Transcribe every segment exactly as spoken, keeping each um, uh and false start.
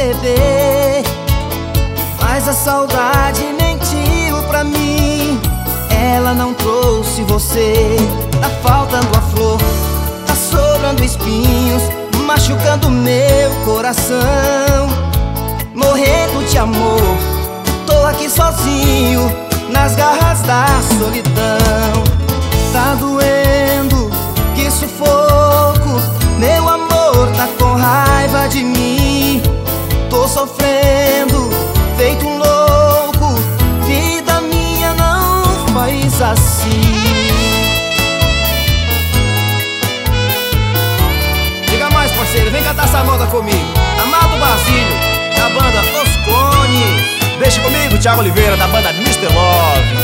perceber, mas a saudade mentiu pra mim. Ela não trouxe você. Tá faltando a flor, tá sobrando espinhos, machucando meu coração. Morrendo de amor, tô aqui sozinho, nas garras da solidão. Tá doendo, que sufoco, meu amor tá com raiva de mim. Tô sofrendo, feito um louco, vida minha não faz assim. Diga mais, parceiro, vem cantar essa moda comigo. Amado Basílio, da banda Os Clones. Deixa comigo, Thiago Oliveira, da banda mister Love.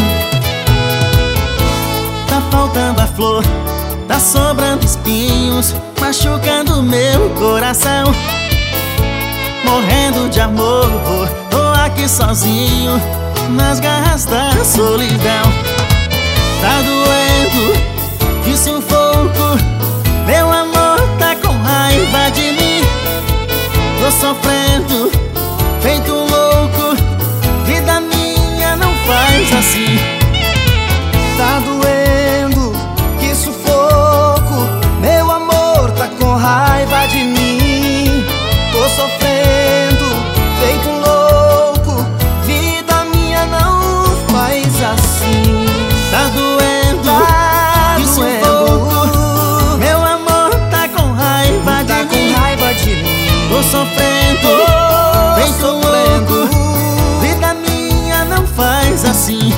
Tá faltando a flor, tá sobrando espinhos, machucando meu coração. Morrendo de amor, tô aqui sozinho, nas garras da solidão. Tá doendo, que sufoco, meu amor tá com raiva de mim. Tô sofrendo, feito um louco, vida minha não faz assim. Tá doendo, que sufoco, meu amor tá com raiva de mim. Tô sofrendo, feito um louco, vida minha não faz assim. Tá doendo, tá que doendo, sufoco, meu amor tá com raiva tá de com mim. raiva de mim. Tô sofrendo, Tô feito um sofrendo. louco, vida minha não faz assim.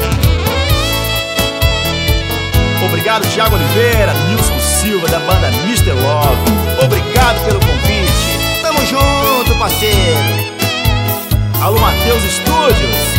Obrigado, Thiago Oliveira, Nilson Silva, da banda mister Love. Obrigado pelo convite. Tamo junto, parceiro. Alô, Matheus Estúdios.